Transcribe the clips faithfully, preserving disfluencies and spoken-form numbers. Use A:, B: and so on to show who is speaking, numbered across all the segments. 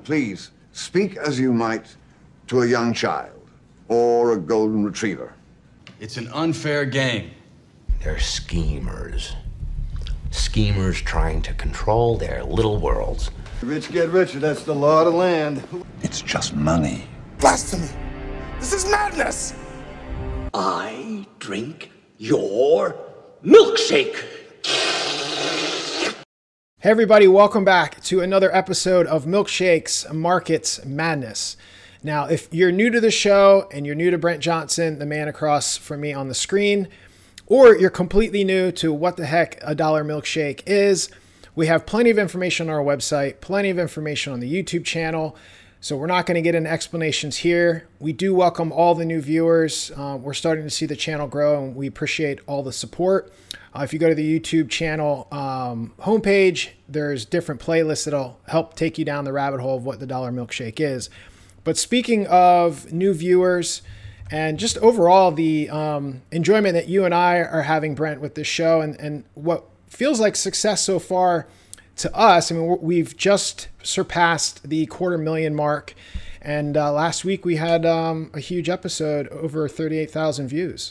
A: Please, speak as you might to a young child or a golden retriever.
B: It's an unfair game.
C: They're schemers. Schemers trying to control their little worlds.
D: The rich get richer, that's the law of the land.
A: It's just money.
E: Blasphemy! This is madness!
F: I drink your milkshake.
G: Hey everybody, welcome back to another episode of Milkshakes Markets Madness. Now, if you're new to the show and you're new to Brent Johnson, the man across from me on the screen, or you're completely new to what the heck a dollar milkshake is, we have plenty of information on our website, plenty of information on the YouTube channel. So we're not going to get into explanations here. We do welcome all the new viewers. Uh, we're starting to see the channel grow and we appreciate all the support. Uh, if you go to the YouTube channel um, homepage, there's different playlists that'll help take you down the rabbit hole of what the dollar milkshake is. But speaking of new viewers and just overall the um, enjoyment that you and I are having, Brent, with this show and, and what feels like success so far to us. I mean, we've just surpassed the quarter million mark. And uh, last week we had um, a huge episode, over thirty-eight thousand views.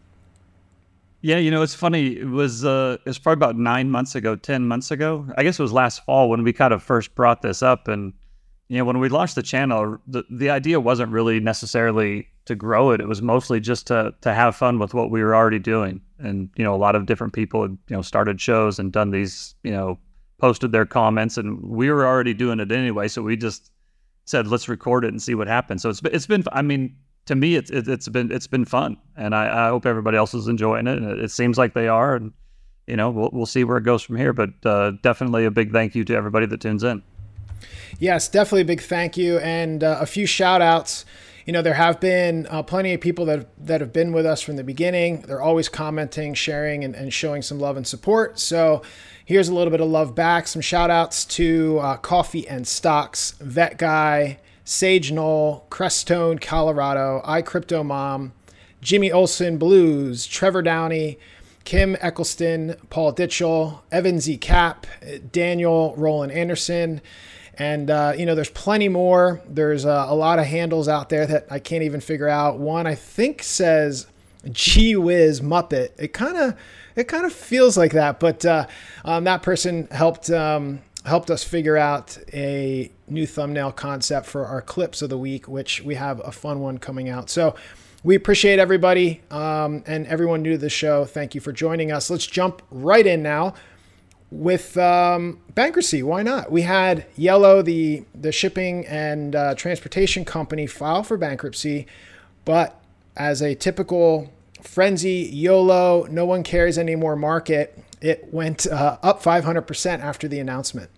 H: Yeah, you know, it's funny. It was uh, it was probably about nine months ago, ten months ago. I guess it was last fall when we kind of first brought this up. And, you know, when we launched the channel, the, the idea wasn't really necessarily to grow it. It was mostly just to to have fun with what we were already doing. And, you know, a lot of different people had, you know, started shows and done these, you know, posted their comments, and we were already doing it anyway. So we just said, let's record it and see what happens. So it's been, it's been, I mean, to me, it's it, it's been it's been fun, and I, I hope everybody else is enjoying it. And it, it seems like they are, and you know, we'll we'll see where it goes from here. But uh, definitely a big thank you to everybody that tunes in.
G: Yes, definitely a big thank you, and uh, a few shout outs. You know, there have been uh, plenty of people that that have been with us from the beginning. They're always commenting, sharing, and, and showing some love and support. So here's a little bit of love back. Some shout outs to uh, Coffee and Stocks, Vet Guy, Sage Knoll, Crestone, Colorado, iCrypto Mom, Jimmy Olsen Blues, Trevor Downey, Kim Eccleston, Paul Ditchell, Evan Z. Cap, Daniel Roland Anderson. And, uh, you know, there's plenty more. There's uh, a lot of handles out there that I can't even figure out. One, I think, says Gee Whiz Muppet. It kind of it kind of feels like that. But uh, um, that person helped um, helped us figure out a new thumbnail concept for our clips of the week, which we have a fun one coming out. So we appreciate everybody um, and everyone new to the show. Thank you for joining us. Let's jump right in now with um, bankruptcy. Why not? We had Yellow, the the shipping and uh, transportation company, file for bankruptcy, but as a typical frenzy, YOLO, no one cares anymore market, it went uh, up five hundred percent after the announcement.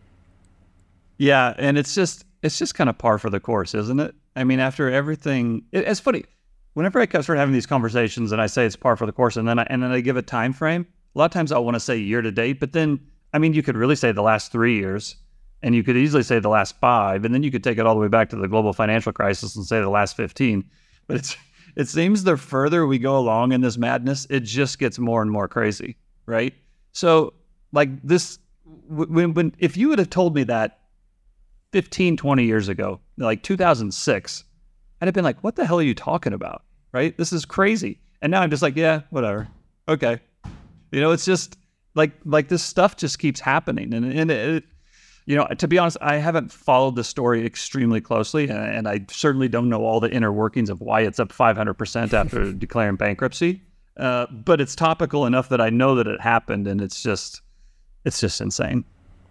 H: Yeah, and it's just it's just kind of par for the course, isn't it? I mean, after everything, it, it's funny. Whenever I start having these conversations and I say it's par for the course, and then I, and then I give a time frame, a lot of times I want to say year to date, but then, I mean, you could really say the last three years, and you could easily say the last five, and then you could take it all the way back to the global financial crisis and say the last fifteen. But it's it seems the further we go along in this madness, it just gets more and more crazy, right? So, like this, when, when if you would have told me that fifteen, twenty years ago, like two thousand six, I'd have been like, what the hell are you talking about, right? This is crazy. And now I'm just like, yeah, whatever. Okay. You know, it's just like like this stuff just keeps happening. And, and it, you know, to be honest, I haven't followed the story extremely closely, and, and I certainly don't know all the inner workings of why it's up five hundred percent after declaring bankruptcy. Uh, but it's topical enough that I know that it happened, and it's just it's just insane.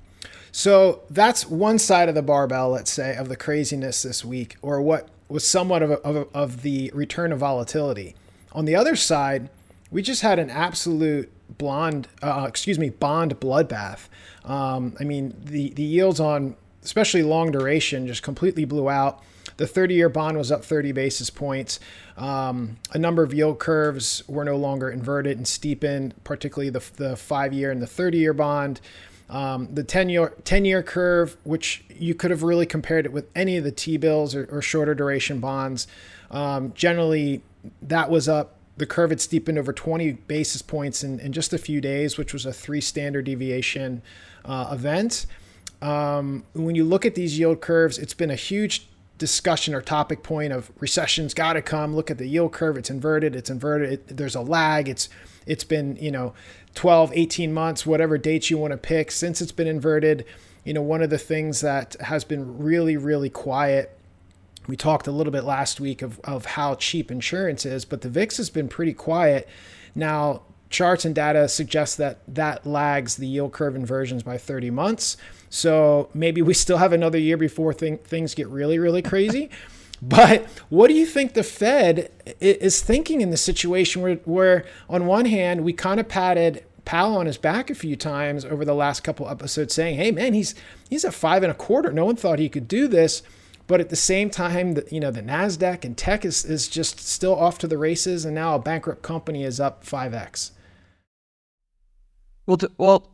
G: So that's one side of the barbell, let's say, of the craziness this week, or what was somewhat of, a, of, a, of the return of volatility. On the other side, we just had an absolute blonde, uh, excuse me, bond bloodbath. Um, I mean, the, the yields on especially long duration just completely blew out. The thirty-year bond was up thirty basis points. Um, a number of yield curves were no longer inverted and steepened, particularly the, the five-year and the thirty-year bond. Um, the ten-year ten-year curve, which you could have really compared it with any of the T-bills or, or shorter duration bonds, um, generally that was up. The curve had steepened over twenty basis points in, in just a few days, which was a three standard deviation uh, event. Um, when you look at these yield curves, it's been a huge discussion or topic point of recession's got to come. Look at the yield curve. It's inverted. It's inverted. It, there's a lag. It's, it's been, you know, twelve, eighteen months, whatever dates you want to pick since it's been inverted. You know, one of the things that has been really, really quiet, we talked a little bit last week of, of how cheap insurance is, but the V I X has been pretty quiet. Now, charts and data suggest that that lags the yield curve inversions by thirty months. So maybe we still have another year before th- things get really, really crazy. But what do you think the Fed is thinking in this situation where, where on one hand, we kind of patted Powell on his back a few times over the last couple episodes saying, hey, man, he's he's at five and a quarter. No one thought he could do this. But at the same time, the, you know, the NASDAQ and tech is, is just still off to the races. And now a bankrupt company is up five X.
H: Well, to, well,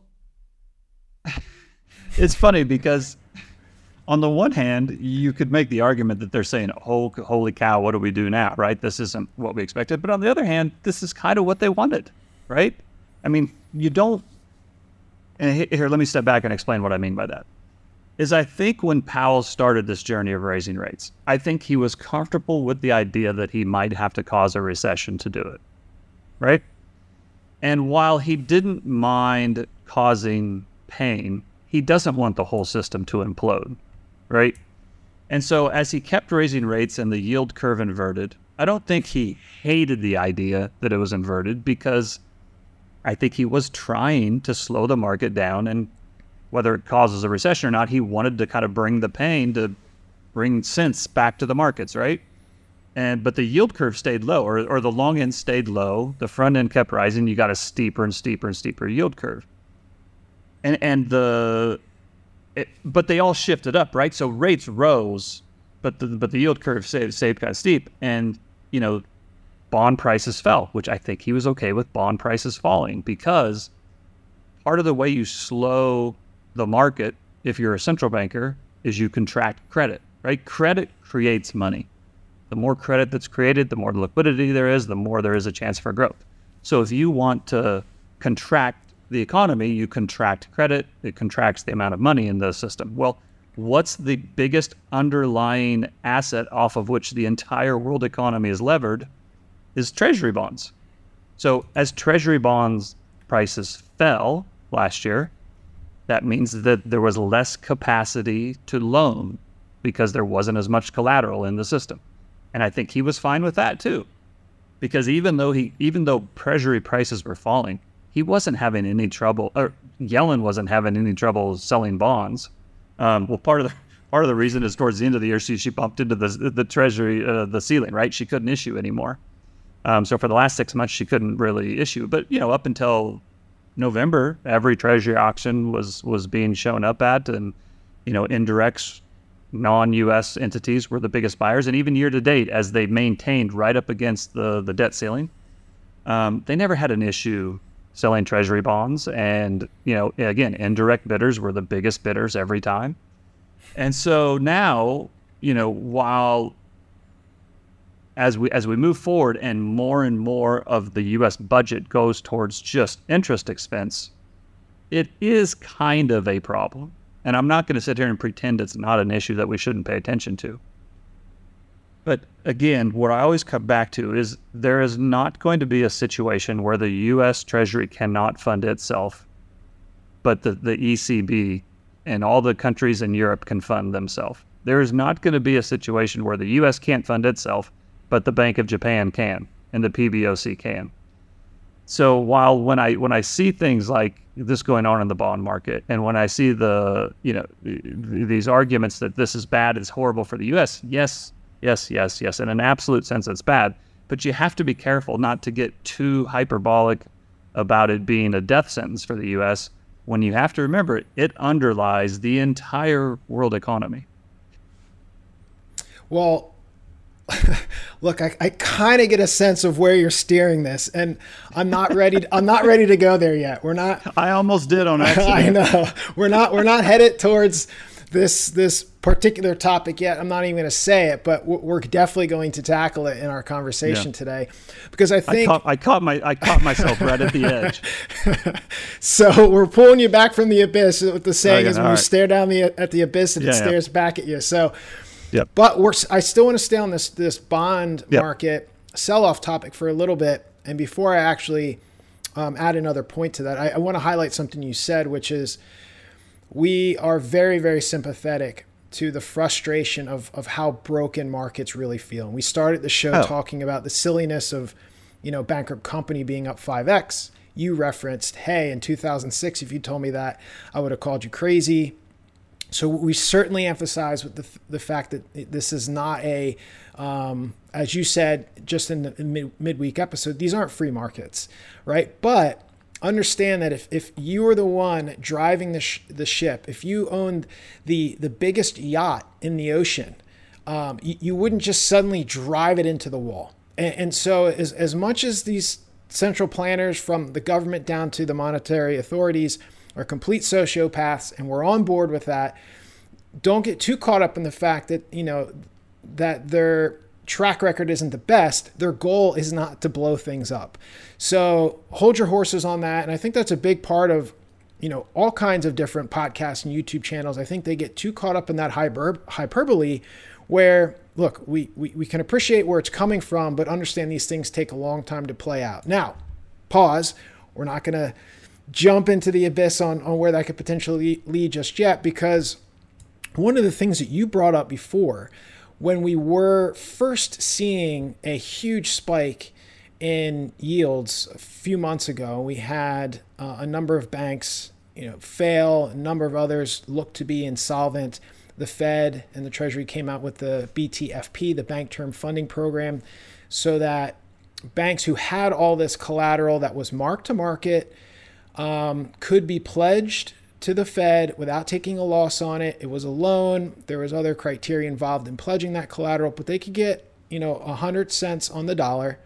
H: it's funny because on the one hand, you could make the argument that they're saying, oh, holy cow, what do we do now, right? This isn't what we expected. But on the other hand, this is kind of what they wanted, right? I mean, you don't, and here, let me step back and explain what I mean by that. Is I think when Powell started this journey of raising rates, I think he was comfortable with the idea that he might have to cause a recession to do it, right? And while he didn't mind causing pain, he doesn't want the whole system to implode, right? And so as he kept raising rates and the yield curve inverted, I don't think he hated the idea that it was inverted, because I think he was trying to slow the market down, and whether it causes a recession or not, he wanted to kind of bring the pain to bring sense back to the markets, right? And but the yield curve stayed low, or, or the long end stayed low. The front end kept rising. You got a steeper and steeper and steeper yield curve. And and the, it, but they all shifted up, right? So rates rose, but the but the yield curve stayed, stayed kind of steep, and you know, bond prices fell, which I think he was okay with bond prices falling, because part of the way you slow the market, if you're a central banker, is you contract credit, right? Credit creates money. The more credit that's created, the more liquidity there is, the more there is a chance for growth. So if you want to contract the economy, you contract credit, it contracts the amount of money in the system. Well, what's the biggest underlying asset off of which the entire world economy is levered is treasury bonds. So as treasury bonds prices fell last year, that means that there was less capacity to loan because there wasn't as much collateral in the system. And I think he was fine with that too, because even though he, even though treasury prices were falling, he wasn't having any trouble, or Yellen wasn't having any trouble selling bonds. Um, well, part of the part of the reason is towards the end of the year, she she bumped into the the treasury uh, the ceiling, right? She couldn't issue anymore. Um, so for the last six months, she couldn't really issue. But you know, up until November, every treasury auction was was being shown up at, and you know, indirects, non-U S entities were the biggest buyers. And even year to date, as they maintained right up against the the debt ceiling, um, they never had an issue selling treasury bonds. And you know, again, indirect bidders were the biggest bidders every time. And so now, you know, while as we as we move forward and more and more of the U S budget goes towards just interest expense, it is kind of a problem. And I'm not going to sit here and pretend it's not an issue that we shouldn't pay attention to. But again, what I always come back to is there is not going to be a situation where the U S Treasury cannot fund itself, but the, the E C B and all the countries in Europe can fund themselves. There is not going to be a situation where the U S can't fund itself, but the Bank of Japan can, and the P B O C can. So while when I when I see things like this going on in the bond market, and when I see the you know these arguments that this is bad, it's horrible for the U S, yes, yes, yes, yes, in an absolute sense it's bad. But you have to be careful not to get too hyperbolic about it being a death sentence for the U S, when you have to remember it underlies the entire world economy.
G: Well, look, I, I kind of get a sense of where you're steering this, and I'm not ready. To, I'm not ready to go there yet. We're not.
H: I almost did on accident.
G: I know we're not. We're not headed towards this this particular topic yet. I'm not even going to say it, but we're definitely going to tackle it in our conversation yeah. today, because I think
H: I caught, I caught my I caught myself right at the edge.
G: So we're pulling you back from the abyss. What the saying
H: okay,
G: is, when you
H: right.
G: stare down the at the abyss and
H: yeah,
G: it stares
H: yeah.
G: back at you. So,
H: yep.
G: but we're I still want to stay on this this bond
H: yep.
G: market sell-off topic for a little bit, and before I actually um, add another point to that, I, I want to highlight something you said, which is, we are very, very sympathetic to the frustration of, of how broken markets really feel. And we started the show
H: oh.
G: talking about the silliness of, you know, bankrupt company being up five X. You referenced, hey, in two thousand six, if you told me that, I would have called you crazy. So we certainly emphasize with the the fact that this is not a, um, as you said, just in the mid, midweek episode, these aren't free markets, right? But understand that if, if you were the one driving the sh- the ship, if you owned the the biggest yacht in the ocean, um, you, you wouldn't just suddenly drive it into the wall. And, and so as, as much as these central planners, from the government down to the monetary authorities, are complete sociopaths, and we're on board with that, don't get too caught up in the fact that, you know, that their track record isn't the best. Their goal is not to blow things up. So hold your horses on that. And I think that's a big part of, you know, all kinds of different podcasts and YouTube channels. I think they get too caught up in that hyper- hyperbole where, look, we, we, we can appreciate where it's coming from, but understand these things take a long time to play out. Now, pause. We're not going to jump into the abyss on, on where that could potentially lead just yet, because one of the things that you brought up before, when we were first seeing a huge spike in yields a few months ago, we had uh, a number of banks, you know, fail, a number of others look to be insolvent. The Fed and the Treasury came out with the B T F P, the Bank Term Funding Program, so that banks who had all this collateral that was marked to market um, could be pledged to the Fed without taking a loss on it. It was a loan. There was other criteria involved in pledging that collateral, but they could get, you know, a hundred cents on the dollar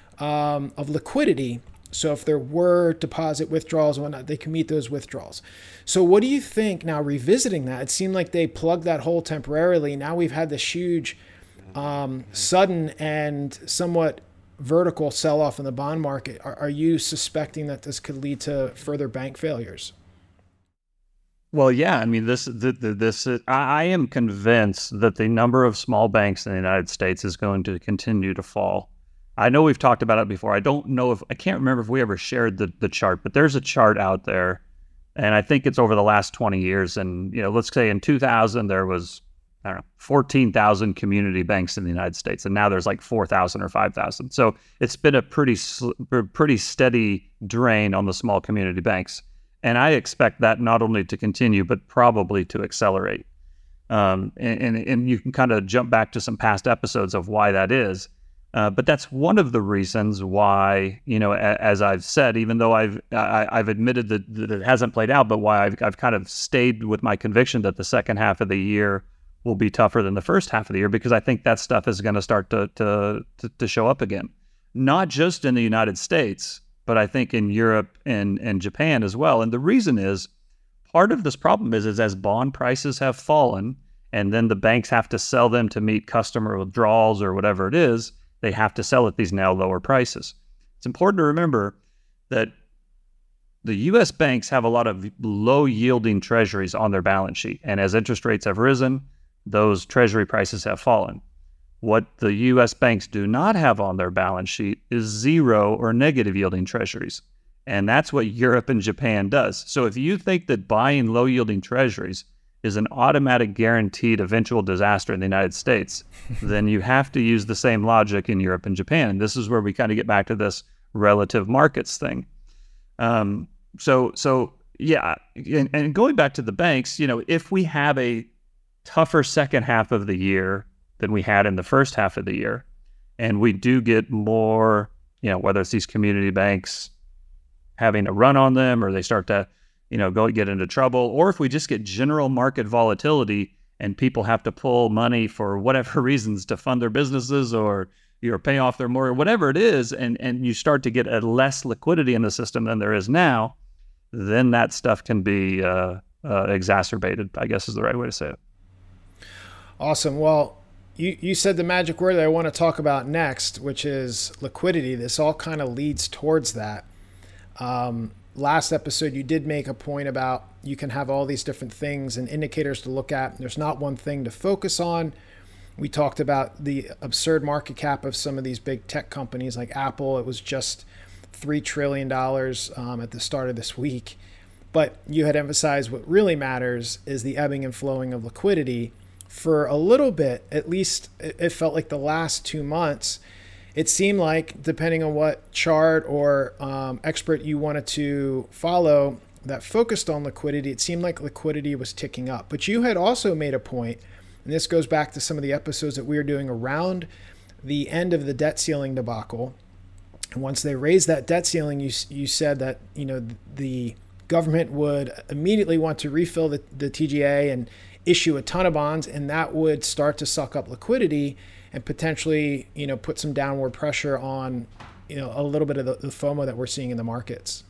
G: um, of liquidity. So if there were deposit withdrawals and whatnot, they can meet those withdrawals. So what do you think now, revisiting that? It seemed like they plugged that hole temporarily. Now we've had this huge, um, sudden and somewhat vertical sell-off in the bond market. Are, are you suspecting that this could lead to further bank failures?
H: Well, yeah. I mean, this, the, the, this, uh, I am convinced that the number of small banks in the United States is going to continue to fall. I know we've talked about it before. I don't know if, I can't remember if we ever shared the, the chart, but there's a chart out there, and I think it's over the last twenty years. And, you know, let's say in two thousand, there was, I don't know, fourteen thousand community banks in the United States, and now there's like four thousand or five thousand. So it's been a pretty, pretty steady drain on the small community banks. And I expect that not only to continue, but probably to accelerate. Um, and, and, and you can kind of jump back to some past episodes of why that is. Uh, but that's one of the reasons why, you know, a, as I've said, even though I've I, I've admitted that, that it hasn't played out, but why I've, I've kind of stayed with my conviction that the second half of the year will be tougher than the first half of the year, because I think that stuff is going to start to, to to to show up again, not just in the United States, but I think in Europe and, and Japan as well. And the reason is, part of this problem is, is as bond prices have fallen, and then the banks have to sell them to meet customer withdrawals or whatever it is, they have to sell at these now lower prices. It's important to remember that the U S banks have a lot of low-yielding treasuries on their balance sheet. And as interest rates have risen, those treasury prices have fallen. What the U S banks do not have on their balance sheet is zero or negative yielding treasuries. And that's what Europe and Japan does. So if you think that buying low-yielding treasuries is an automatic guaranteed eventual disaster in the United States, then you have to use the same logic in Europe and Japan. And this is where we kind of get back to this relative markets thing. Um, so, so yeah, and, and going back to the banks, you know, if we have a tougher second half of the year than we had in the first half of the year, and we do get more, you know, whether it's these community banks having a run on them, or they start to, you know, go get into trouble, or if we just get general market volatility and people have to pull money for whatever reasons to fund their businesses, or, you know, pay off their mortgage, whatever it is, and, and you start to get a less liquidity in the system than there is now, then that stuff can be, uh, uh, exacerbated, I guess is the right way to say it.
G: Awesome. Well, you, you said the magic word that I want to talk about next, which is liquidity. This all kind of leads towards that. Um, last episode, you did make a point about you can have all these different things and indicators to look at. There's not one thing to focus on. We talked about the absurd market cap of some of these big tech companies like Apple. It was just three trillion dollars um, at the start of this week. But you had emphasized what really matters is the ebbing and flowing of liquidity. For a little bit, at least it felt like the last two months, it seemed like, depending on what chart or um, expert you wanted to follow that focused on liquidity, it seemed like liquidity was ticking up. But you had also made a point, and this goes back to some of the episodes that we were doing around the end of the debt ceiling debacle. And once they raised that debt ceiling, you you said that, you know, the government would immediately want to refill the, the T G A and issue a ton of bonds, and that would start to suck up liquidity and potentially, you know, put some downward pressure on, you know, a little bit of the, the FOMO that we're seeing in the markets.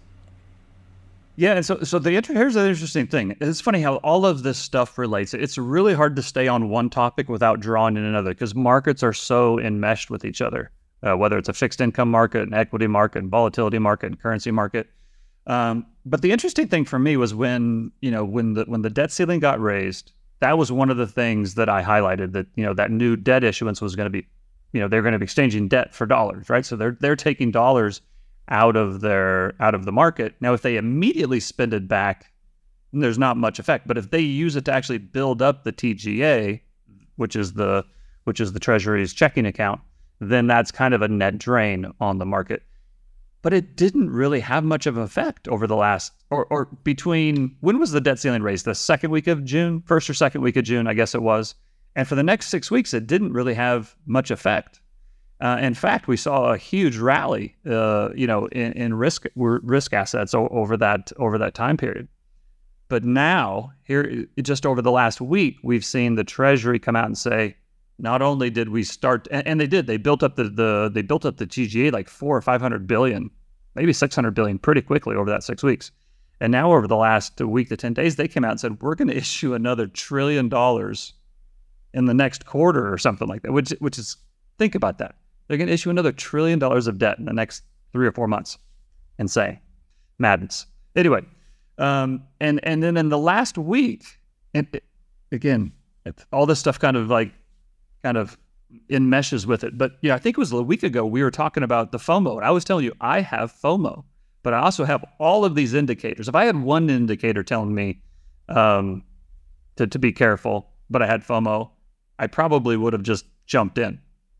H: Yeah, and so so the here's the interesting thing. It's funny how all of this stuff relates. It's really hard to stay on one topic without drawing in another because markets are so enmeshed with each other. Uh, whether it's a fixed income market, an equity market, and volatility market, and currency market. Um, but the interesting thing for me was when you know when the when the debt ceiling got raised. That was one of the things that I highlighted, that, you know, that new debt issuance was going to be, you know, they're going to be exchanging debt for dollars, right? So they're they're taking dollars out of their out of the market. Now, if they immediately spend it back, there's not much effect. But if they use it to actually build up the T G A, which is the which is the Treasury's checking account, then that's kind of a net drain on the market. But it didn't really have much of an effect over the last, or, or between, when was the debt ceiling raised? The second week of June, first or second week of June, I guess it was. And for the next six weeks, it didn't really have much effect. Uh, in fact, we saw a huge rally, uh, you know, in, in risk risk assets o- over that over that time period. But now, here, just over the last week, we've seen the Treasury come out and say, not only did we start, and, and they did, they built up the, the they built up the T G A like four or five hundred billion, maybe six hundred billion, pretty quickly over that six weeks. And now over the last week to ten days, they came out and said we're going to issue another trillion dollars in the next quarter or something like that. Which which is, think about that, they're going to issue another trillion dollars of debt in the next three or four months. Insane, madness. Anyway, um, and and then in the last week, and it, again, it, all this stuff kind of like. kind of enmeshes with it. But yeah, I think it was a week ago we were talking about the FOMO. And I was telling you, I have FOMO, but I also have all of these indicators. If I had one indicator telling me um, to, to be careful, but I had FOMO, I probably would have just jumped in,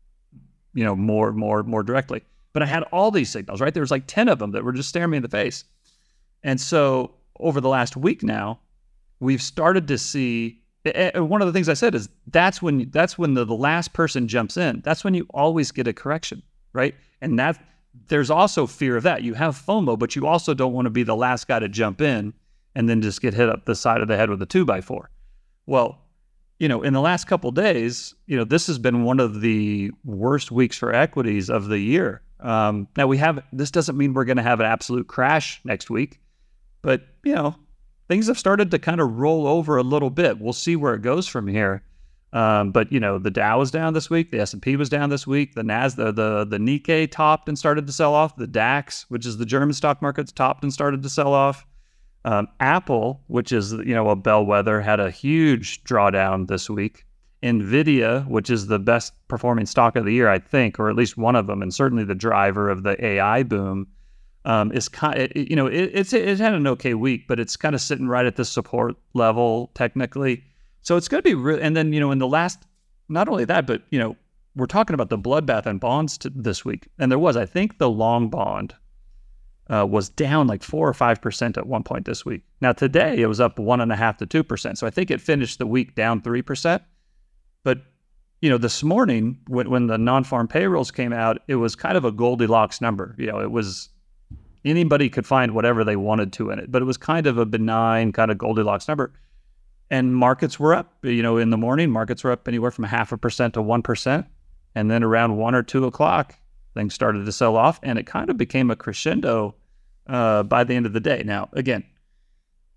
H: you know, more, more, more directly. But I had all these signals, right? There was like ten of them that were just staring me in the face. And so over the last week now, we've started to see. One of the things I said is that's when that's when the, the last person jumps in. That's when you always get a correction, right? And that there's also fear of that. You have FOMO, but you also don't want to be the last guy to jump in and then just get hit up the side of the head with a two by four. Well, you know, in the last couple of days, you know, this has been one of the worst weeks for equities of the year. Um, now we have, this doesn't mean we're going to have an absolute crash next week, but you know, things have started to kind of roll over a little bit. We'll see where it goes from here. Um, but, you know, the Dow was down this week. The S and P was down this week. The Nas, the, the, the Nikkei topped and started to sell off. The DAX, which is the German stock markets, topped and started to sell off. Um, Apple, which is, you know, a bellwether, had a huge drawdown this week. NVIDIA, which is the best performing stock of the year, I think, or at least one of them, and certainly the driver of the A I boom, Um, is kind, it, you know, it, it's it had an okay week, but it's kind of sitting right at the support level technically. So it's going to be real. And then, you know, in the last, not only that, but you know, we're talking about the bloodbath in bonds to, this week, and there was, I think, the long bond uh, was down like four or five percent at one point this week. Now today it was up one and a half to two percent. So I think it finished the week down three percent. But you know, this morning when when the non-farm payrolls came out, it was kind of a Goldilocks number. You know, it was. Anybody could find whatever they wanted to in it, but it was kind of a benign kind of Goldilocks number. And markets were up, you know, in the morning, markets were up anywhere from half a percent to one percent. And then around one or two o'clock, things started to sell off, and it kind of became a crescendo uh, by the end of the day. Now, again,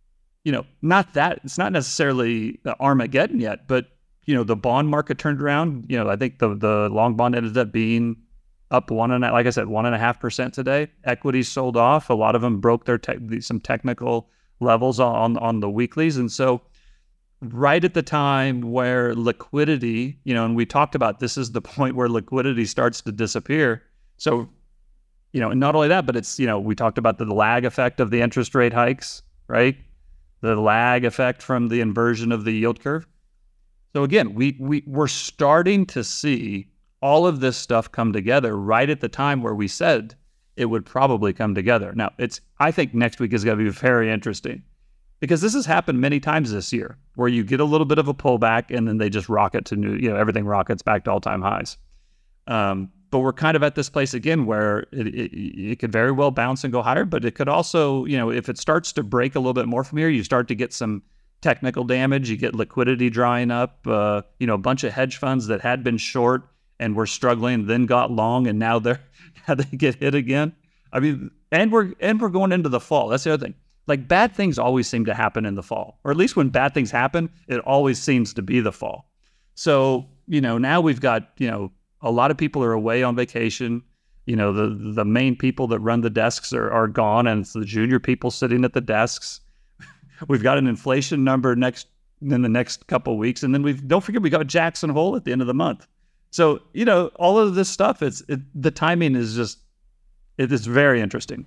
H: you know, not that it's not necessarily Armageddon yet, but you know, the bond market turned around. You know, I think the the long bond ended up being up one and like I said, one and a half percent today. Equities sold off. A lot of them broke their te- some technical levels on on the weeklies, and so right at the time where liquidity, you know, and we talked about this is the point where liquidity starts to disappear. So, you know, and not only that, but it's, you know, we talked about the lag effect of the interest rate hikes, right? The lag effect from the inversion of the yield curve. So again, we, we, we're starting to see all of this stuff come together right at the time where we said it would probably come together. Now, it's I think next week is going to be very interesting because this has happened many times this year where you get a little bit of a pullback and then they just rocket to new, you know, everything rockets back to all-time highs. Um, but we're kind of at this place again where it, it, it could very well bounce and go higher, but it could also, you know, if it starts to break a little bit more from here, you start to get some technical damage, you get liquidity drying up, uh, you know, a bunch of hedge funds that had been short and were struggling, then got long, and now they're now they get hit again. I mean, and we're and we're going into the fall. That's the other thing. Like bad things always seem to happen in the fall, or at least when bad things happen, it always seems to be the fall. So, you know, now we've got, you know, a lot of people are away on vacation. You know, the the main people that run the desks are, are gone, and it's the junior people sitting at the desks. We've got an inflation number next in the next couple of weeks, and then we've don't forget we got Jackson Hole at the end of the month. So, you know, all of this stuff, it's it, the timing is just it is very interesting.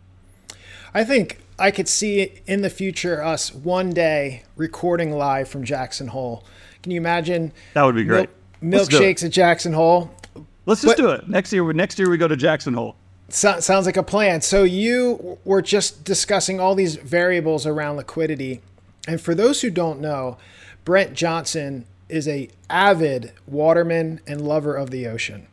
G: I think I could see in the future us one day recording live from Jackson Hole. Can you imagine?
H: That would be great.
G: Mil- milkshakes at Jackson Hole.
H: Let's just
G: but,
H: do it next year. Next year we go to Jackson Hole.
G: So, sounds like a plan. So you were just discussing all these variables around liquidity. And for those who don't know, Brent Johnson is a avid waterman and lover of the ocean.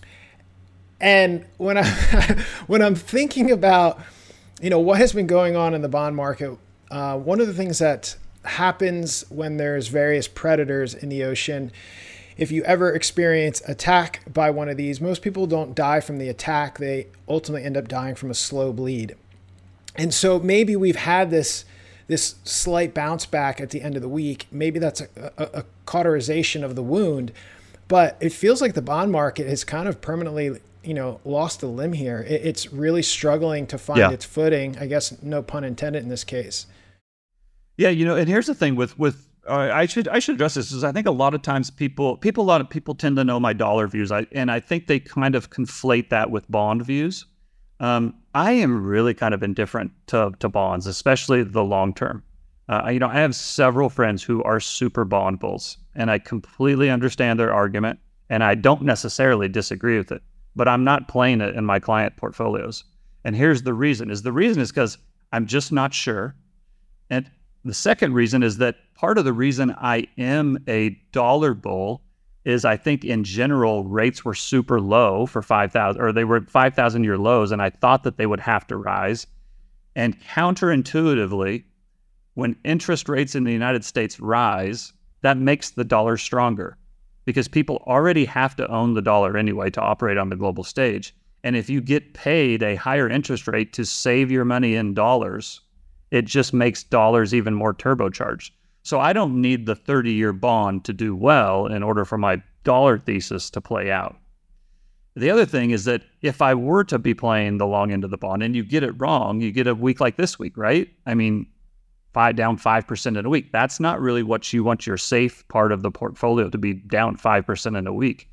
G: And when I when I'm thinking about, you know, what has been going on in the bond market, uh, one of the things that happens when there's various predators in the ocean, if you ever experience attack by one of these, most people don't die from the attack. They ultimately end up dying from a slow bleed. And so maybe we've had this this slight bounce back at the end of the week. Maybe that's a, a, a cauterization of the wound, but it feels like the bond market has kind of permanently, you know, lost a limb here. It, it's really struggling to find
H: yeah.
G: its footing. I guess no pun intended in this case.
H: Yeah, you know, and here's the thing with with uh, I should I should address this is I think a lot of times people people a lot of people tend to know my dollar views. I and I think they kind of conflate that with bond views. Um, I am really kind of indifferent to to bonds, especially the long term. Uh, you know, I have several friends who are super bond bulls, and I completely understand their argument, and I don't necessarily disagree with it. But I'm not playing it in my client portfolios. And here's the reason: is the reason is because I'm just not sure. And the second reason is that part of the reason I am a dollar bull is I think in general rates were super low for five thousand, or they were five thousand year lows, and I thought that they would have to rise. And counterintuitively, when interest rates in the United States rise, that makes the dollar stronger because people already have to own the dollar anyway to operate on the global stage. And if you get paid a higher interest rate to save your money in dollars, it just makes dollars even more turbocharged. So I don't need the thirty-year bond to do well in order for my dollar thesis to play out. The other thing is that if I were to be playing the long end of the bond and you get it wrong, you get a week like this week, right? I mean, five down five percent in a week. That's not really what you want your safe part of the portfolio to be, down five percent in a week.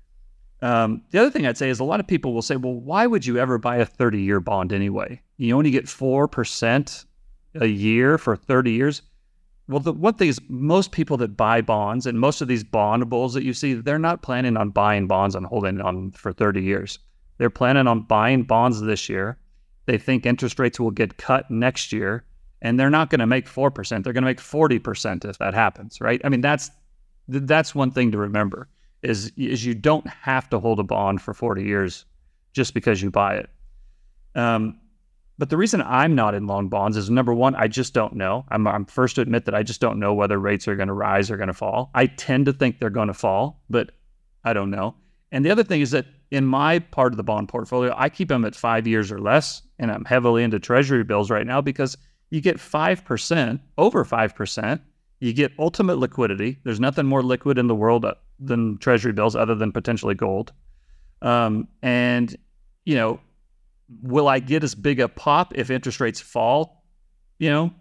H: Um, the other thing I'd say is a lot of people will say, well, why would you ever buy a thirty-year bond anyway? You only get four percent a year for thirty years. Well, the, what these most people that buy bonds and most of these bond bulls that you see, they're not planning on buying bonds and holding on for thirty years. They're planning on buying bonds this year. They think interest rates will get cut next year, and they're not going to make four percent. They're going to make forty percent if that happens, right? I mean, that's that's one thing to remember is, is you don't have to hold a bond for forty years just because you buy it. Um, But the reason I'm not in long bonds is, number one, I just don't know. I'm, I'm first to admit that I just don't know whether rates are going to rise or going to fall. I tend to think they're going to fall, but I don't know. And the other thing is that in my part of the bond portfolio, I keep them at five years or less, and I'm heavily into treasury bills right now because You get five percent, over five percent. You get ultimate liquidity. There's nothing more liquid in the world than treasury bills other than potentially gold. Um, and, you know, will I get as big a pop if interest rates fall, you know,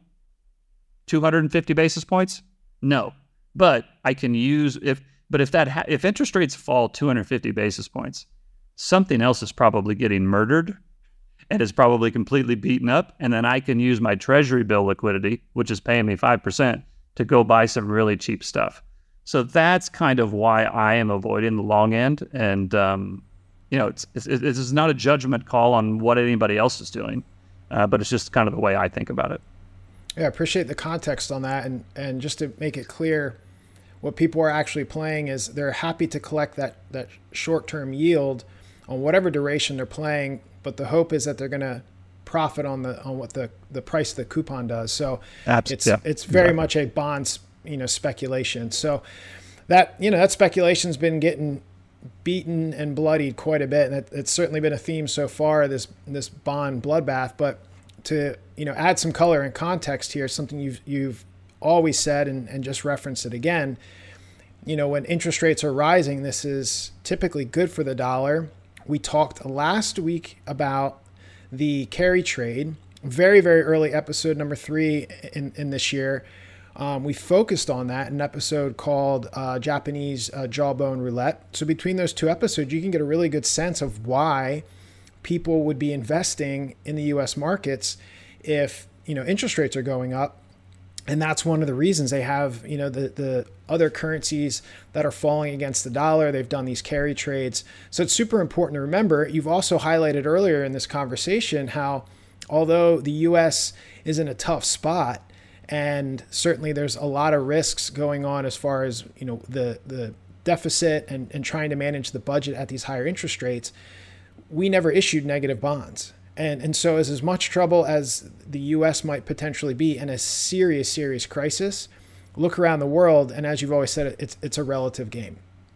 H: two hundred fifty basis points? No. But I can use, if, but if that, ha- if interest rates fall two hundred fifty basis points, something else is probably getting murdered and is probably completely beaten up. And then I can use my treasury bill liquidity, which is paying me five percent, to go buy some really cheap stuff. So that's kind of why I am avoiding the long end. And, um, you know, it's, it's, it's not a judgment call on what anybody else is doing, uh, but it's just kind of the way I think about it.
G: Yeah, I appreciate the context on that. And, and just to make it clear, what people are actually playing is they're happy to collect that, that short-term yield on whatever duration they're playing, but the hope is that they're going to profit on the on what the the price of the coupon does. So
H: Absolutely.
G: it's
H: yeah,
G: it's very
H: exactly.
G: much a bonds, you know, speculation. So that, you know, that speculation's been getting beaten and bloodied quite a bit, and it, it's certainly been a theme so far, this this bond bloodbath. But to, you know, add some color and context here, something you've you've always said and, and just reference it again. You know, when interest rates are rising, this is typically good for the dollar. We talked last week about the carry trade, very, very early episode number three in, in this year. Um, we focused on that in an episode called uh, Japanese uh, Jawbone Roulette. So between those two episodes, you can get a really good sense of why people would be investing in the U S markets if, you know, interest rates are going up. And that's one of the reasons they have, you know, the, the other currencies that are falling against the dollar. They've done these carry trades. So it's super important to remember. You've also highlighted earlier in this conversation how, although the U S is in a tough spot, and certainly there's a lot of risks going on as far as, you know, the, the deficit and, and trying to manage the budget at these higher interest rates, we never issued negative bonds. And and so as as much trouble as the U S might potentially be in a serious, serious crisis, look around the world, and as you've always said, it's it's a relative game.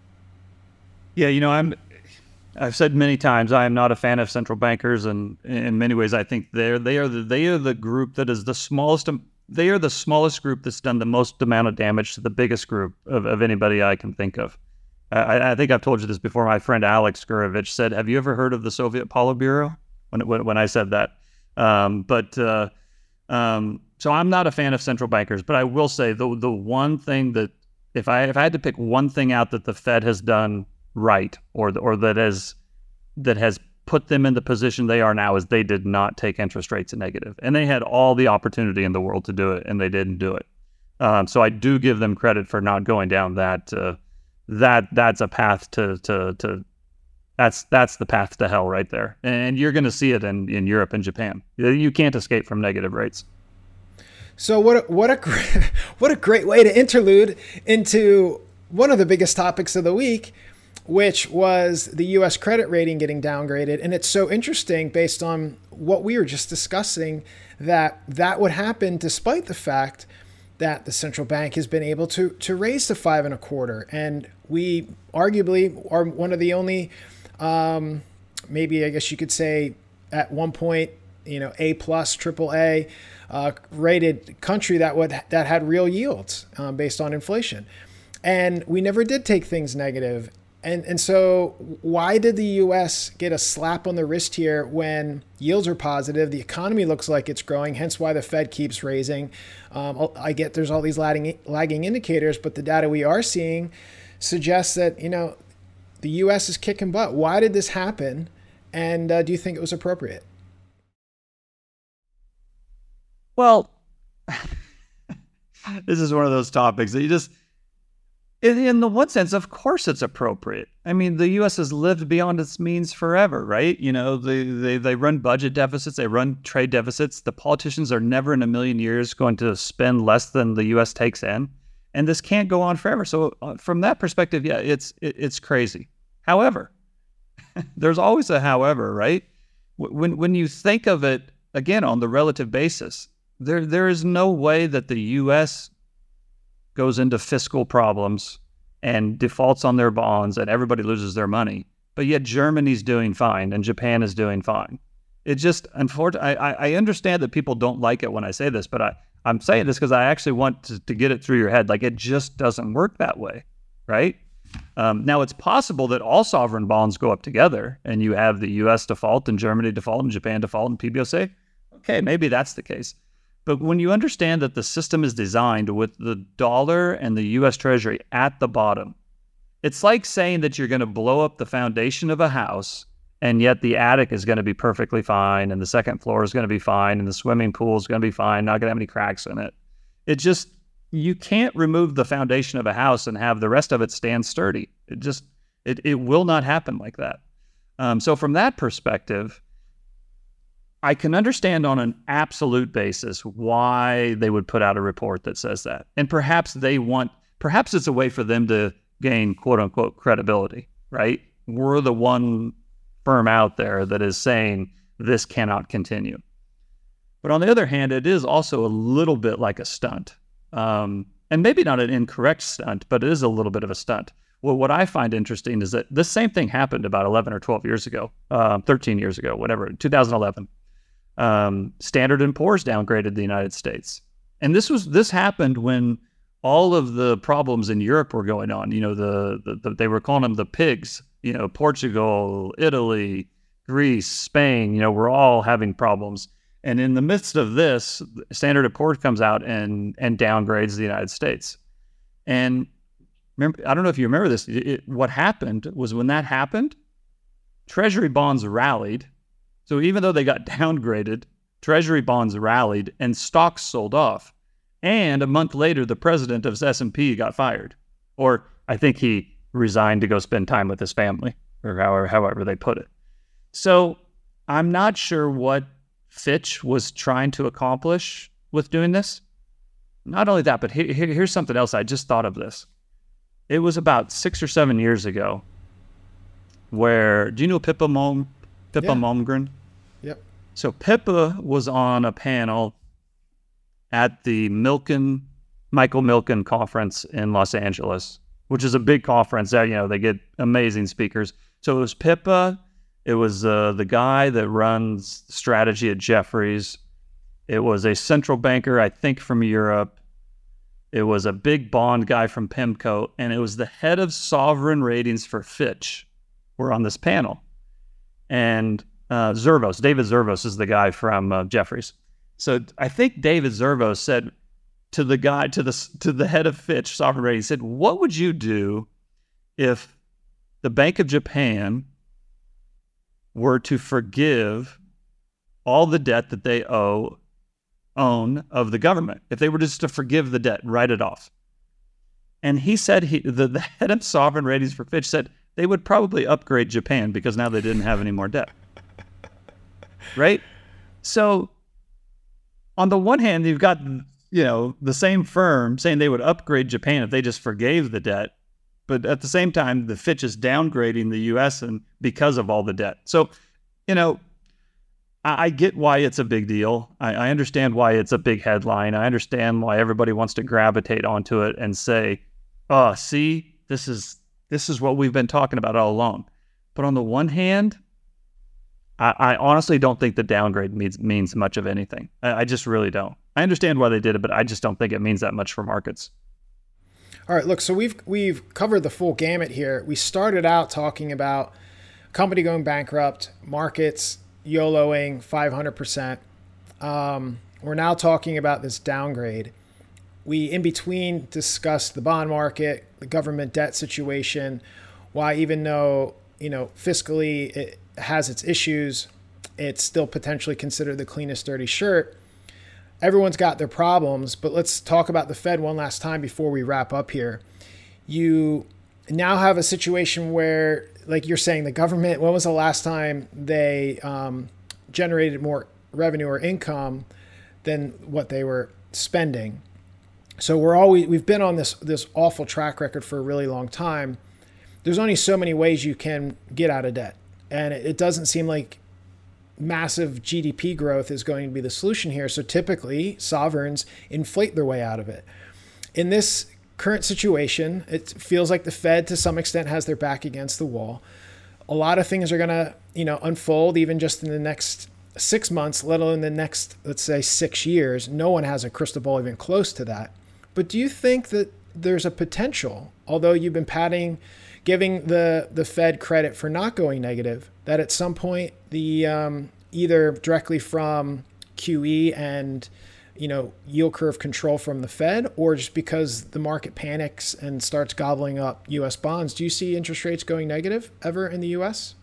H: Yeah, you know, I'm I've said many times I am not a fan of central bankers, and in many ways I think they're they are the they are the group that is the smallest they are the smallest group that's done the most amount of damage to the biggest group of, of anybody I can think of. I, I think I've told you this before. My friend Alex Gurevich said, "Have you ever heard of the Soviet Politburo?" When, when when I said that, um, but uh, um, so I'm not a fan of central bankers. But I will say the the one thing that if I if I had to pick one thing out that the Fed has done right, or or that has that has put them in the position they are now, is they did not take interest rates negative, and they had all the opportunity in the world to do it, and they didn't do it. Um, so I do give them credit for not going down that uh, that that's a path to to to. That's that's the path to hell right there. And you're going to see it in, in Europe and Japan. You can't escape from negative rates.
G: So what a, what a great, what a great way to interlude into one of the biggest topics of the week, which was the U S credit rating getting downgraded. And it's so interesting based on what we were just discussing that that would happen despite the fact that the central bank has been able to to raise to five and a quarter. And we arguably are one of the only Um, maybe I guess you could say at one point, you know, A plus, triple A uh, rated country that would that had real yields um, based on inflation, and we never did take things negative. And and so why did the U S get a slap on the wrist here when yields are positive? The economy looks like it's growing, hence why the Fed keeps raising. Um, I get there's all these lagging lagging indicators, but the data we are seeing suggests that, you know, the U S is kicking butt. Why did this happen? And uh, do you think it was appropriate?
H: Well, this is one of those topics that you just, in, in the one sense, of course it's appropriate. I mean, the U S has lived beyond its means forever, right? You know, they, they, they run budget deficits, they run trade deficits. The politicians are never in a million years going to spend less than the U S takes in. And this can't go on forever. So uh, from that perspective, yeah, it's it, it's crazy. However, there's always a however, right? When when you think of it, again, on the relative basis, there there is no way that the U S goes into fiscal problems and defaults on their bonds and everybody loses their money. But yet Germany's doing fine and Japan is doing fine. It just, unfortunately, I, I understand that people don't like it when I say this, but I, I'm saying this because I actually want to, to get it through your head. Like, it just doesn't work that way, right? Um, now, it's possible that all sovereign bonds go up together and you have the U S default and Germany default and Japan default and P B O C. Okay, maybe that's the case. But when you understand that the system is designed with the dollar and the U S Treasury at the bottom, it's like saying that you're going to blow up the foundation of a house and yet the attic is going to be perfectly fine and the second floor is going to be fine and the swimming pool is going to be fine, not going to have any cracks in it. It just, you can't remove the foundation of a house and have the rest of it stand sturdy. It just, it, it will not happen like that. Um, so from that perspective, I can understand on an absolute basis why they would put out a report that says that. And perhaps they want, perhaps it's a way for them to gain quote unquote credibility, right? We're the one firm out there that is saying this cannot continue. But on the other hand, it is also a little bit like a stunt. Um, and maybe not an incorrect stunt, but it is a little bit of a stunt. Well, what I find interesting is that this same thing happened about eleven or twelve years ago, uh, thirteen years ago, whatever, two thousand eleven. Um, Standard and Poor's downgraded the United States. And this was this happened when all of the problems in Europe were going on. You know, the, the, the they were calling them the pigs. You know, Portugal, Italy, Greece, Spain, you know, we're all having problems. And in the midst of this, Standard and Poor's comes out and and downgrades the United States. And remember, I don't know if you remember this, it, it, what happened was when that happened, Treasury bonds rallied. So even though they got downgraded, Treasury bonds rallied and stocks sold off. And a month later, the president of S and P got fired. Or I think he resigned to go spend time with his family, or however, however they put it. So I'm not sure what Fitch was trying to accomplish with doing this. Not only that, but here, here's something else. I just thought of this. It was about six or seven years ago where, do you know Pippa Malm, Pippa yeah. Malmgren?
G: Yep.
H: So Pippa was on a panel at the Milken, Michael Milken conference in Los Angeles, which is a big conference that, you know, they get amazing speakers. So it was Pippa, it was uh, the guy that runs strategy at Jefferies. It was a central banker, I think, from Europe. It was a big bond guy from PIMCO, and it was the head of sovereign ratings for Fitch were on this panel. And uh, Zervos, David Zervos is the guy from uh, Jefferies. So I think David Zervos said to the guy, to the to the head of Fitch sovereign ratings, said, "What would you do if the Bank of Japan were to forgive all the debt that they owe own of the government, if they were just to forgive the debt, write it off?" And he said, he, the, the head of sovereign ratings for Fitch said they would probably upgrade Japan because now they didn't have any more debt. Right? So on the one hand, you've got, you know, the same firm saying they would upgrade Japan if they just forgave the debt. But at the same time, the Fitch is downgrading the U S and because of all the debt. So, you know, I get why it's a big deal. I, I understand why it's a big headline. I understand why everybody wants to gravitate onto it and say, "Oh, see, this is this is what we've been talking about all along." But on the one hand, I, I honestly don't think the downgrade means means much of anything. I, I just really don't. I understand why they did it, but I just don't think it means that much for markets.
G: All right, look, so we've we've covered the full gamut here. We started out talking about company going bankrupt, markets YOLOing five hundred percent. Um, we're now talking about this downgrade. We, in between, discussed the bond market, the government debt situation, why even though, you know, fiscally it has its issues, it's still potentially considered the cleanest dirty shirt. Everyone's got their problems, but let's talk about the Fed one last time before we wrap up here. You now have a situation where, like you're saying, the government, when was the last time they um, generated more revenue or income than what they were spending? So we're always, we've been on this, this awful track record for a really long time. There's only so many ways you can get out of debt. And it, it doesn't seem like massive G D P growth is going to be the solution here. So typically sovereigns inflate their way out of it. In this current situation, it feels like the Fed to some extent has their back against the wall. A lot of things are going to, you know, unfold even just in the next six months, let alone the next, let's say, six years. No one has a crystal ball even close to that. But do you think that there's a potential, although you've been patting, giving the, the Fed credit for not going negative, that at some point the um, either directly from Q E and you know yield curve control from the Fed, or just because the market panics and starts gobbling up U S bonds, do you see interest rates going negative ever in the U S?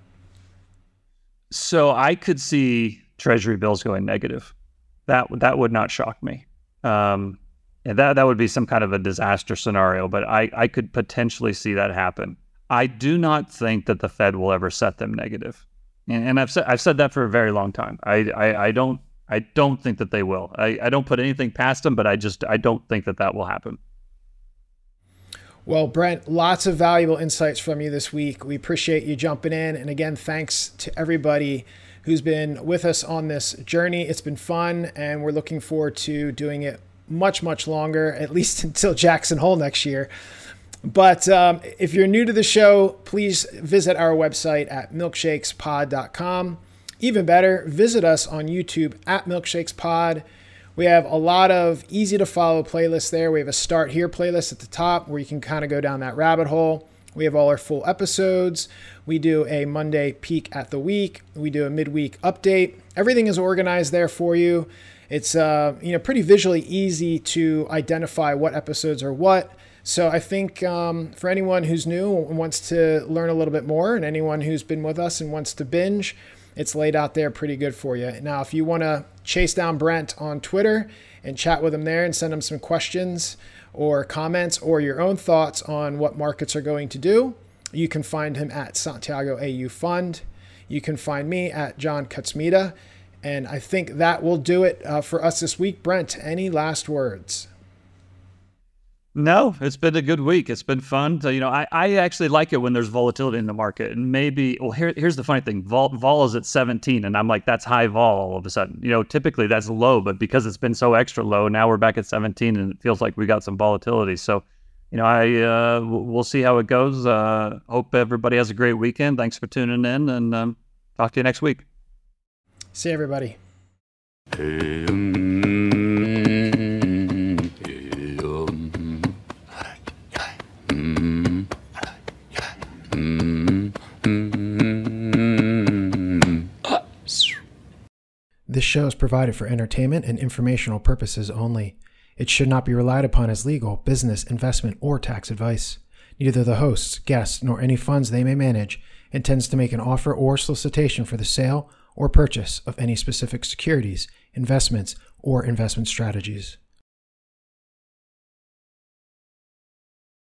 H: So I could see Treasury bills going negative. That that would not shock me. Um, and that that would be some kind of a disaster scenario, but I, I could potentially see that happen. I do not think that the Fed will ever set them negative. And, and I've said I've said that for a very long time. I, I, I don't I don't think that they will. I, I don't put anything past them, but I just I don't think that that will happen.
G: Well, Brent, lots of valuable insights from you this week. We appreciate you jumping in. And again, thanks to everybody who's been with us on this journey. It's been fun, and we're looking forward to doing it much, much longer, at least until Jackson Hole next year. But um, if you're new to the show, please visit our website at milkshakes pod dot com. Even better, visit us on YouTube at milkshakespod. We have a lot of easy to follow playlists there. We have a Start Here playlist at the top where you can kind of go down that rabbit hole. We have all our full episodes. We do a Monday peek at the week. We do a midweek update. Everything is organized there for you. It's uh, you know pretty visually easy to identify what episodes are what. So I think um, for anyone who's new and wants to learn a little bit more, and anyone who's been with us and wants to binge, it's laid out there pretty good for you. Now, if you want to chase down Brent on Twitter and chat with him there and send him some questions or comments or your own thoughts on what markets are going to do, you can find him at Santiago A U Fund. You can find me at John Kutsmita. And I think that will do it uh, for us this week. Brent, any last words?
H: No, it's been a good week. It's been fun. So, you know, I, I actually like it when there's volatility in the market. And maybe, well, here, here's the funny thing. Vol, vol is at seventeen, and I'm like, that's high vol all of a sudden. You know, typically that's low, but because it's been so extra low, now we're back at seventeen, and it feels like we got some volatility. So, you know, I uh, we'll see how it goes. Uh, hope everybody has a great weekend. Thanks for tuning in, and um, talk to you next week.
G: See you, everybody. This show is provided for entertainment and informational purposes only. It should not be relied upon as legal, business, investment, or tax advice. Neither the hosts, guests, nor any funds they may manage intends to make an offer or solicitation for the sale or purchase of any specific securities, investments, or investment strategies.